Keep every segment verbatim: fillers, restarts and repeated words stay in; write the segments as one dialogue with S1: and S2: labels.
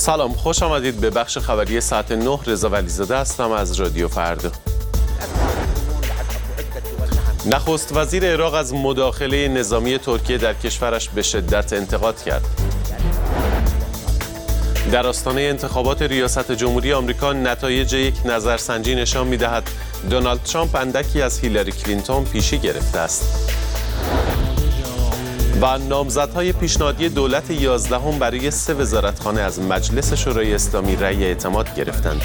S1: سلام، خوش آمدید به بخش خبری ساعت نه. رضا ولیزاده هستم از رادیو فردا. نخست وزیر عراق از مداخله نظامی ترکیه در کشورش به شدت انتقاد کرد. در آستانه انتخابات ریاست جمهوری آمریکا نتایج یک نظرسنجی نشان می‌دهد دونالد ترامپ اندکی از هیلاری کلینتون پیشی گرفته است. و نامزدهای پیشنهادی دولت یازدهم برای سه وزارتخانه از مجلس شورای اسلامی رأی اعتماد گرفتند.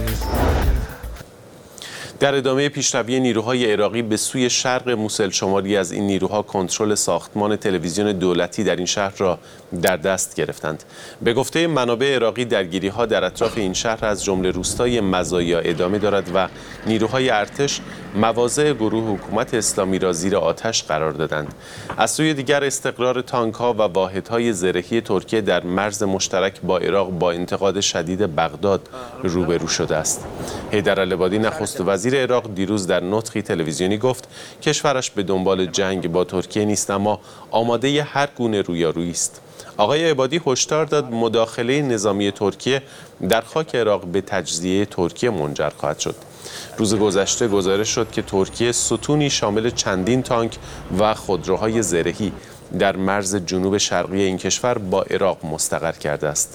S1: در ادامه پیشروی نیروهای عراقی به سوی شرق موسل، شماری از این نیروها کنترل ساختمان تلویزیون دولتی در این شهر را در دست گرفتند. به گفته منابع عراقی، درگیری‌ها در اطراف این شهر از جمله روستای مزایا ادامه دارد و نیروهای ارتش مواضع گروه حکومت اسلامی را زیر آتش قرار دادند. از سوی دیگر، استقرار تانک‌ها و واحدهای زرهی ترکیه در مرز مشترک با عراق با انتقاد شدید بغداد روبرو شده است. حیدرالعبادی نخست وزیر عراق دیروز در نطقی تلویزیونی گفت کشورش به دنبال جنگ با ترکیه نیست، اما آماده هر گونه رویارویی است. آقای عبادی هشدار داد مداخله نظامی ترکیه در خاک عراق به تجزیه ترکیه منجر خواهد شد. روز گذشته گزارش شد که ترکیه ستونی شامل چندین تانک و خودروهای زرهی در مرز جنوب شرقی این کشور با عراق مستقر کرده است.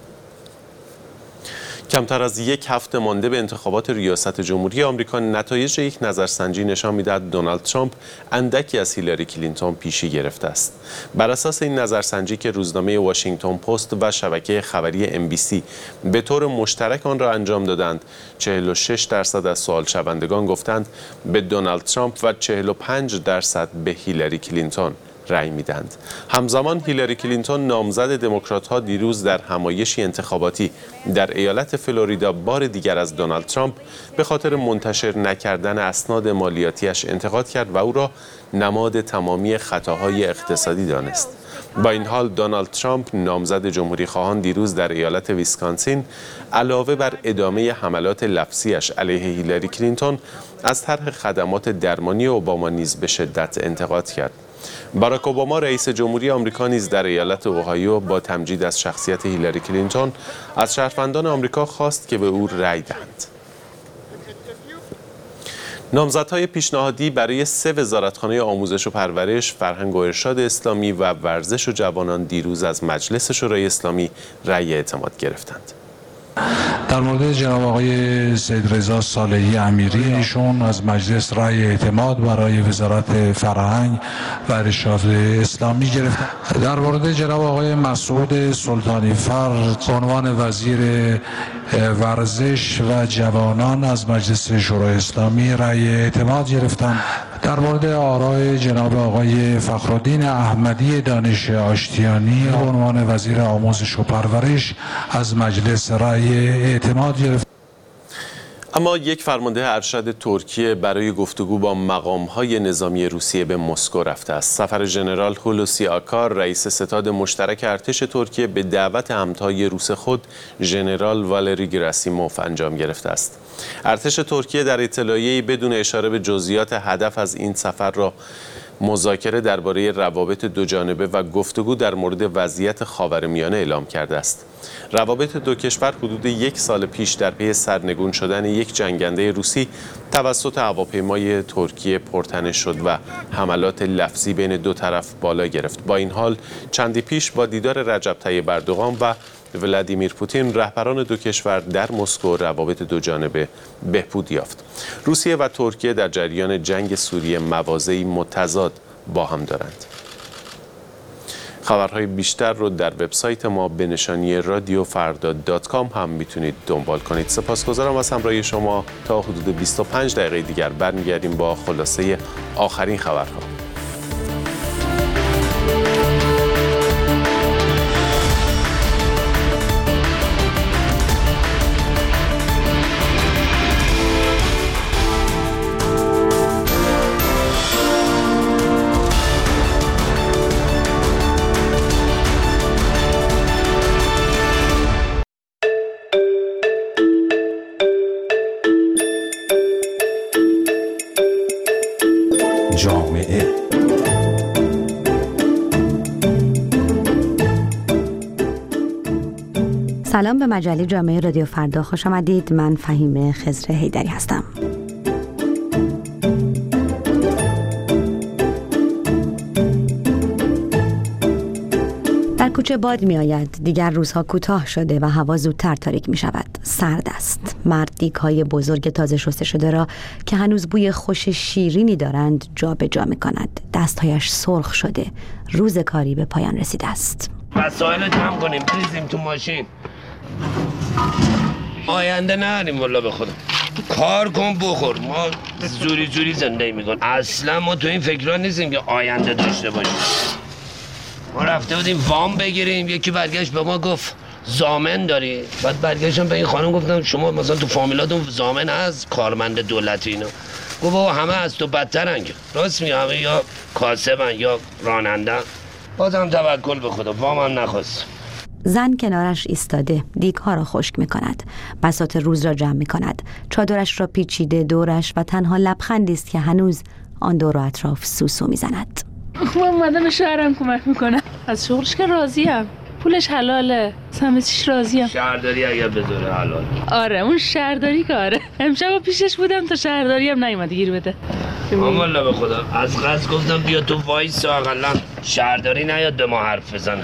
S1: کمتر از یک هفته مانده به انتخابات ریاست جمهوری آمریکا، نتایج یک نظرسنجی نشان می‌دهد دونالد ترامپ اندکی از هیلاری کلینتون پیشی گرفته است. بر اساس این نظرسنجی که روزنامه واشنگتن پست و شبکه خبری ام بی سی به طور مشترک آن را انجام دادند، چهل و شش درصد از سوال شوندگان گفتند به دونالد ترامپ و چهل و پنج درصد به هیلاری کلینتون رأی میدند. همزمان هیلاری کلینتون نامزد دموکرات‌ها دیروز در همایشی انتخاباتی در ایالت فلوریدا بار دیگر از دونالد ترامپ به خاطر منتشر نکردن اسناد مالیاتیش انتقاد کرد و او را نماد تمامی خطاهای اقتصادی دانست. با این حال دونالد ترامپ نامزد جمهوری خواهان دیروز در ایالت ویسکانسین علاوه بر ادامه حملات لفظیش علیه هیلاری کلینتون از طرح خدمات درمانی اوباما نیز به شدت انتقاد کرد. باراک اوباما رئیس جمهوری آمریکا نیز در ایالت اوهایو با تمجید از شخصیت هیلاری کلینتون از شهروندان آمریکا خواست که به او رأی دهند. نامزدهای پیشنهادی برای سه وزارتخانه آموزش و پرورش، فرهنگ و ارشاد اسلامی و ورزش و جوانان دیروز از مجلس شورای اسلامی رأی اعتماد گرفتند.
S2: در مورد جناب آقای سید رضا صالحی امیری، ایشون از مجلس رأی اعتماد برای وزارت فرهنگ و ارشاد اسلامی گرفتند. در مورد جناب آقای مسعود سلطانی فر به عنوان وزیر ورزش و جوانان از مجلس شورای اسلامی رأی اعتماد گرفتند. در مورد آرای جناب آقای فخرالدین احمدی دانش آشتیانی به عنوان وزیر آموزش و پرورش از مجلس رأی اعتماد گرفت.
S1: اما یک فرمانده ارشد ترکیه برای گفتگو با مقام‌های نظامی روسیه به مسکو رفته است. سفر ژنرال هولوسی آکار، رئیس ستاد مشترک ارتش ترکیه، به دعوت همتای روس خود ژنرال والری گراسیموف انجام گرفته است. ارتش ترکیه در اطلاعیه‌ای بدون اشاره به جزئیات هدف از این سفر را مذاکره درباره روابط دوجانبه و گفتگو در مورد وضعیت خاورمیانه اعلام کرده است. روابط دو کشور حدود یک سال پیش در پی سرنگون شدن یک جنگنده روسی توسط هواپیمای ترکیه پرتنش شد و حملات لفظی بین دو طرف بالا گرفت. با این حال چندی پیش با دیدار رجب طیب اردوغان و ولادیمیر پوتین، رهبران دو کشور در مسکو، روابط دوجانبه بهبود یافت. روسیه و ترکیه در جریان جنگ سوریه مواضعی متضاد با هم دارند. خبرهای بیشتر رو در وبسایت ما به نشانی رادیو فردا دات کام هم میتونید دنبال کنید. سپاسگزارم از همراهی شما. تا حدود بیست و پنج دقیقه دیگر برمیگردیم با خلاصه آخرین خبرها.
S3: جامعه سلام به مجله جامعه رادیو فردا خوش آمدید. من فهیم خضر حیدری هستم. در کوچه باد می آید. دیگر روزها کوتاه شده و هوا زودتر تاریک می شود. سرد است. مرد دیگ‌های بزرگ تازه شسته شده را که هنوز بوی خوش شیرینی دارند جا به جا می کند. دستهایش سرخ شده. روز کاری به پایان رسیده است.
S4: وسایل رو جمع کنیم بریزیم تو ماشین. آینده نریم والا به خودم. کار کن بخور. ما زوری زوری زندگی میکنیم. اصلا ما تو این فکرها نیستیم که آینده داشته باشیم. ما رفته بودیم وام بگیریم، یکی برگشت به ما گفت ضامن داری. بعد برگشتم به این خانم گفتم شما مثلا تو فامیلاتون ضامن هست؟ کارمند دولتی اینا. گفت بابا همه از تو بدترن. راست میگه، همه یا کاسبن یا رانندن. بازم توکل به خدا، وام هم نخواست.
S3: زن کنارش ایستاده، دیگ‌ها را خشک می‌کند، بساط روز را جمع می‌کند، چادرش را پیچیده دورش و تنها لبخندی است که هنوز آن دور و اطراف سوسو می‌زند.
S5: من اومدم به شهرم کمک میکنم. از شغلش که راضیم، پولش حلاله، سمتش راضیم.
S4: شهرداری اگر بذاره حلال.
S5: آره اون شهرداری کاره. امشب پیشش بودم تا شهرداری هم نیومده گیر بده.
S4: من والله به خدا از قصد گفتم بیا تو وایس اقلا شهرداری نیاد به ما حرف بزنه.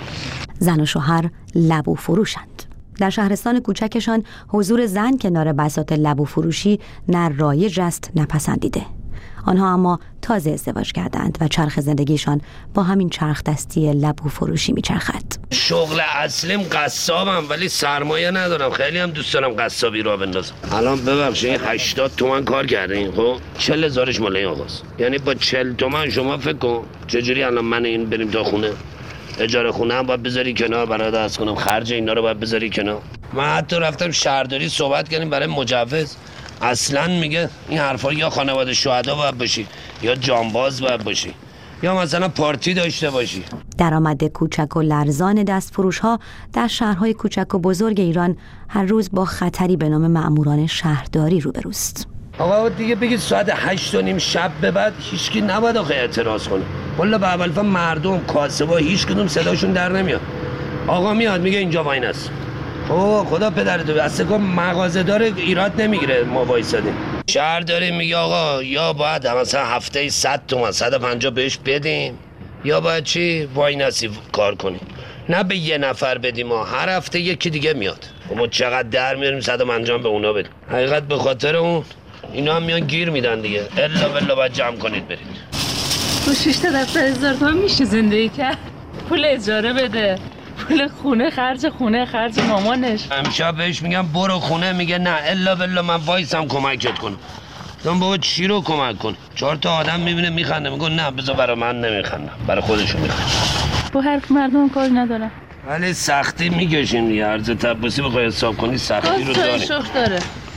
S3: زن و شوهر لبو فروشند. در شهرستان کوچکشان حضور زن کنار بساط لبو فروشی نه رایج است نه پسندیده. آنها اما تازه ازدواج کردند و چرخ زندگیشان با همین چرخ دستی لبو فروشی میچرخد.
S4: شغل اصلیم قصابم ولی سرمایه ندارم. خیلی هم دوست دارم قصابی را بندازم. الان ببخشید هشتاد تومن کار کردین، خب چهل هزارش مال این آقاست. یعنی با چهل تومن شما فکر کن چجوری الان من این بریم تا خونه. اجاره خونه هم باید بذاری کنار، برات درس کنم خرج اینا رو باید بذاری کنار. من حتی رفتم شهرداری صحبت کردیم برای مجوز. اصلا میگه این حرفا یا خانواده شهدا باید باشی یا جانباز باید باشی یا مثلا پارتی داشته باشی.
S3: درآمد کوچک و لرزان دستفروش ها در شهرهای کوچک و بزرگ ایران هر روز با خطری به نام مأموران شهرداری روبروست.
S4: آقا دیگه بگید ساعت هشت و نیم شب به بعد هیچکی نباید آخه اعتراض کنه. والا به اول فهم مردم کاسبا هیچ کدوم صداشون در نمیاد. آقا میاد میگه اینجا واین است. اوه خدا پدرتو اصلا که مغازه‌دار ایراد نمیگیره ما وایسادیم. شهرداری میگه آقا یا باید مثلا هفته صد تومن صد و پنجاه بهش بدیم یا باید چی وایناسی کار کنیم. نه به یه نفر بدیم، ما هر هفته یکی دیگه میاد. ما چقدر در میاریم صد و پنجاه به اونا بدیم. حقیقت به خاطر اون اینا هم میان گیر میدن دیگه. الا بالله باید جمع کنید برید.
S5: تو شش تا دفتر هزار تومن میشه زندگی کرد. پول اجاره بده، پول خونه خرج خونه خرج مامانش.
S4: امشب بهش میگم برو خونه، میگه نه الا بالله من وایسم کمکت کنم. دم بابا چی رو کمک کن؟ چهار تا آدم میبینه میخنده، میگه نه بذار برای من نمیخنده، برای خودشون میخنده.
S5: با حرف مردم کار ندارم.
S4: ولی سختی میکشیم دیگه. عرض تبسی بخوای حساب کنی سختی رو داریم.
S5: شوخ داره.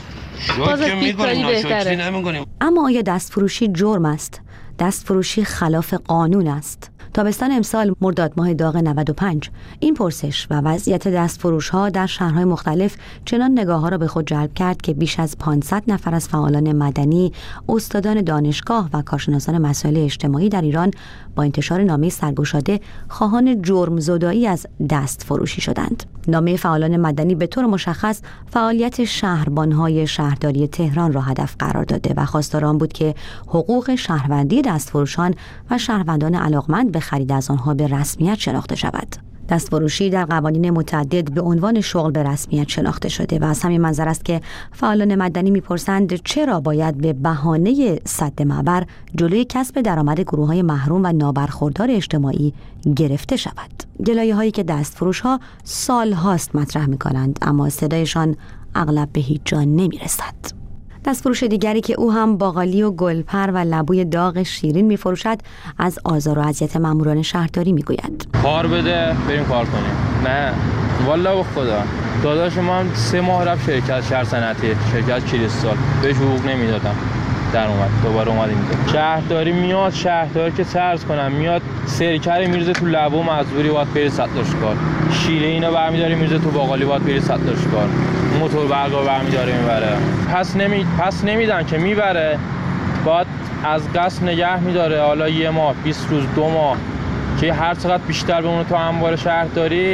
S4: شوخی میکنیم ناشکری نمیکنیم.
S3: اما آیا دستفروشی جرم است؟ دستفروشی خلاف قانون است؟ تابستان امسال مرداد ماه داغ نود و پنج این پرسش و وضعیت دستفروش‌ها در شهرهای مختلف چنان نگاه‌ها را به خود جلب کرد که بیش از پانصد نفر از فعالان مدنی، استادان دانشگاه و کارشناسان مسائل اجتماعی در ایران با انتشار نامه سرگشاده خواهان جرم زدایی از دستفروشی شدند. نامه فعالان مدنی به طور مشخص فعالیت شهربان‌های شهرداری تهران را هدف قرار داده و خواستار آن بود که حقوق شهروندی دستفروشان و شهروندان علاقمند به خرید از آنها به رسمیت شناخته شود. دستفروشی در قوانین متعدد به عنوان شغل به رسمیت شناخته شده و از همین منظر است که فعالان مدنی می‌پرسند چرا باید به بهانه سد معبر جلوی کسب درآمد گروه‌های محروم و نابرخوردار اجتماعی گرفته شود. گلایه‌هایی که دستفروش‌ها سال‌هاست مطرح می‌کنند اما صدایشان اغلب به هیچ جا نمی‌رسد. دستفروش دیگری که او هم باقالی و گلپر و لبوی داغ شیرین می‌فروشد از آزار و اذیت ماموران شهرداری می‌گوید.
S6: کار بده بریم کار کنیم. نه والله به خدا داداش ما هم سه ماه رفت شرکت شهر صنعتی شرکت کریستال بهش حقوق نمیدادم. در اومد دوباره اومد اینجا شهرداری میاد شهرداری که ترس کنم میاد سرکری میرزه تو لبو مزدوری باید بری سطلش کار شیره اینا برمی‌داره میرزه تو باقالی باید بری سطلش کار موتور برقا برمی‌داره میبره پس نمی پس نمیدن که میبره باید از قصد نگه میداره حالا یه ماه بیست روز دو ماه که هر چقدر بیشتر به اون تو انبار شهرداری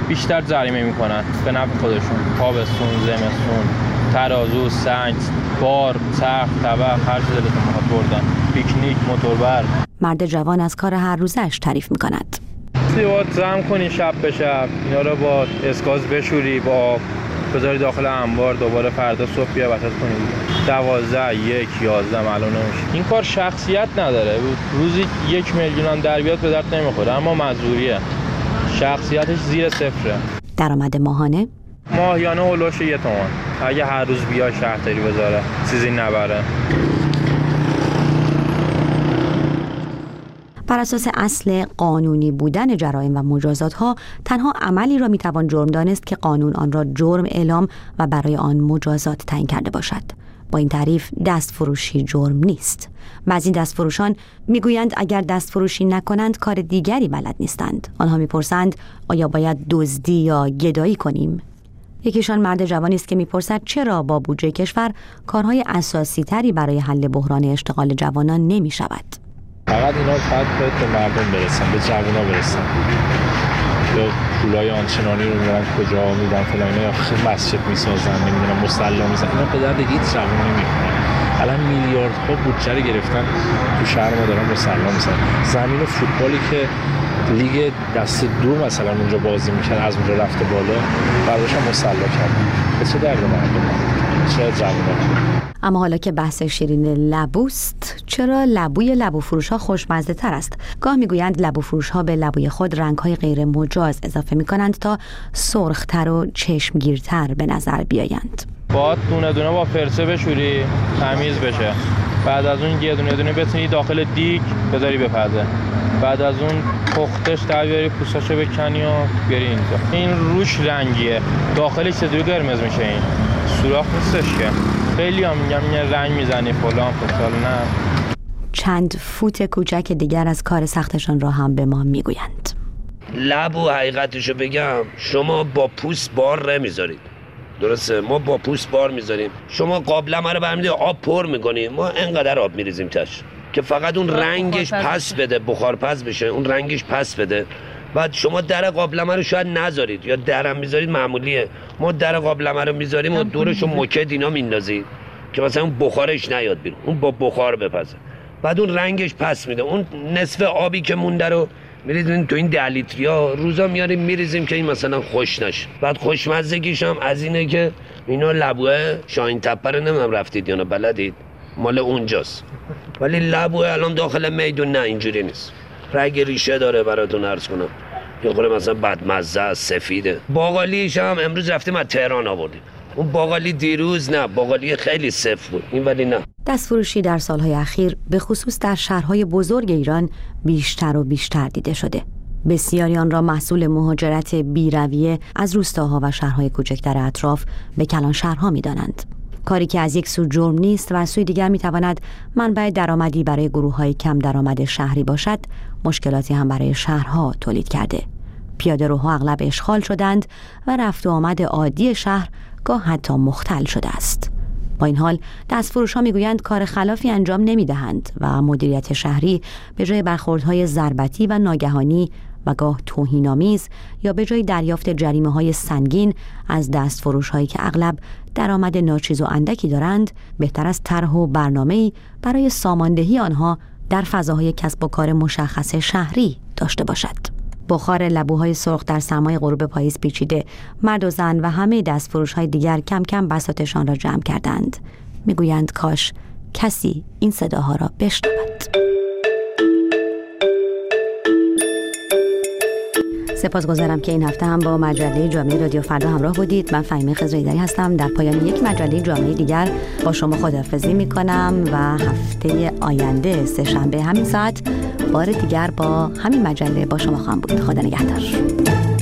S6: بیشتر جریمه میکنن به نفع خودشون. تابستون، زمستون، ترازو، سنگ، بار، چرخ، طبق، هر چیزی دلتون بخواد بردن. پیکنیک، موتوربر.
S3: مرد جوان از کار هر روزش تعریف میکند.
S6: سیوات جمع کنی شب به شب، اینا رو با اسکاز بشوری، با آب بذاری داخل انبار، دوباره فردا صبح بیا وسط کنی. دوازده، یک، یازده معلوم نمیشه. این کار شخصیت نداره. روزی یک میلیون هم در بیاد به درد نمیخوره، اما مزدوریه. شخصیتش زیر صفره.
S3: درآمد ماهانه
S6: ماهیانه هولوش یه تومن. اگه هر روز بیا شهرداری بذاره چیزی نبره.
S3: بر اساس اصل قانونی بودن جرایم و مجازات‌ها، تنها عملی را می‌توان جرم دانست که قانون آن را جرم اعلام و برای آن مجازات تعیین کرده باشد. با این تعریف دستفروشی جرم نیست. بعضی دستفروشان میگویند اگر دستفروشی نکنند کار دیگری بلد نیستند. آنها میپرسند آیا باید دزدی یا گدایی کنیم؟ یکیشان مرد جوانی است که میپرسد چرا با بودجه کشور کارهای اساسی تری برای حل بحران اشتغال جوانان نمی‌شود.
S7: فقط اینا فقط به مردم برسن، به جوونا برسن. یا پولای آنچنانی رو میبرن کجا میدن فلان، اینا خیلی مسجد میسازن، نمیدونم مصلی میسازن، اینا به درد هیچ جوون نمیخوره. الان میلیاردها بودجه رو گرفتن تو شهر ما دارن مصلی میسازن. زمین فوتبالی که لیگ دست دو مثلا اونجا بازی میکرد از اونجا رفته بالا، بعدش هم مصلی کردن. به چه درد مردم؟ چه جوونا؟
S3: اما حالا که بحث شیرین لبوست، چرا لبوی لبو فروش ها خوشمزه تر است؟ گاه میگویند لبو فروش ها به لبوی خود رنگ های غیر مجاز اضافه می کنند تا سرختر و چشمگیرتر به نظر بیایند.
S6: باید دونه دونه با فرسه بشوری تمیز بشه، بعد از اون یه دونه دونه بتونی داخل دیگ بذاری بپزه، بعد از اون پختش در بیاری، پوستاشو بکنی و بیاری اینجا. این روش رنگیه، داخلش چطوری قرمز میشه؟ این سوراخ نیستش که. خیلی هم میگم یه رنگ میزنی فلان فلان. نه،
S3: چند فوت کوچک دیگر از کار سختشان را هم به ما میگویند.
S4: لبو حقیقتشو بگم، شما با پوست بار نمیذارید، درسته؟ ما با پوست بار میذاریم. شما قابلمه رو برمی‌داری آب پر میکنیم، ما انقدر آب میریزیم تاش که فقط اون رنگش پس بده، بخار پس بشه، اون رنگش پس بده. بعد شما در قابلمه رو شاید نذارید یا درم میذارید معمولیه. ما در قابلمه رو میذاریم و دورشو موکد اینا میندازید که مثلا اون بخارش نیاد بیرون، اون با بخار بپزه. بعد اون رنگش پس میده، اون نصف آبی که مونده رو میریزیم تو این ده لیتریا، روزا میاریم میریزیم که این مثلا خوش نشه. بعد خوشمزگیش هم از اینه که اینا لبوه شاهین تپه رو نمیدونم رفتید یا نه بلدید، مال اونجاست. ولی لبوه الان داخل میدون نه اینجوری نیست، رگ ریشه داره. براتون عرض کنم یه خورده مثلا بدمزه سفیده. باقالیش هم امروز رفتیم از تهران آوردیم. اون باقالی دیروز نه، باقالی خیلی سفت بود، این ولی نه.
S3: دستفروشی در سالهای اخیر به خصوص در شهرهای بزرگ ایران بیشتر و بیشتر دیده شده. بسیاری آن را محصول مهاجرت بی‌رویه از روستاها و شهرهای کوچک در اطراف به کلان شهرها می‌دانند. کاری که از یک سو جرم نیست و از سوی دیگر می‌تواند منبع درآمدی برای گروه‌های کم درآمد شهری باشد، مشکلاتی هم برای شهرها تولید کرده. پیاده‌روها اغلب اشغال شدند و رفت و آمد عادی شهر گاه حتی مختل شده است. با این حال دستفروش‌ها میگویند کار خلافی انجام نمی‌دهند و مدیریت شهری به جای برخوردهای ضربتی و ناگهانی و گاه توهین‌آمیز یا به جای دریافت جریمه‌های سنگین از دستفروش‌هایی که اغلب درآمد ناچیز و اندکی دارند، بهتر از طرح و برنامه‌ای برای ساماندهی آنها در فضاهای کسب و کار مشخص شهری داشته باشد. بخار لبوهای سرخ در سرمای غروب پاییز پیچیده، مرد و زن و همه دستفروش‌های دیگر کم کم بساطشان را جمع کردند. میگویند کاش کسی این صداها را بشنود. سپاسگزارم که این هفته هم با مجله جامعه رادیو فردا همراه بودید. من فهیمه خضرایی‌دری هستم. در پایان یک مجله جامعه دیگر با شما خداحافظی می‌کنم و هفته آینده سه شنبه همین ساعت بار دیگر با همین مجله با شما خواهم بود. خدا نگهدار.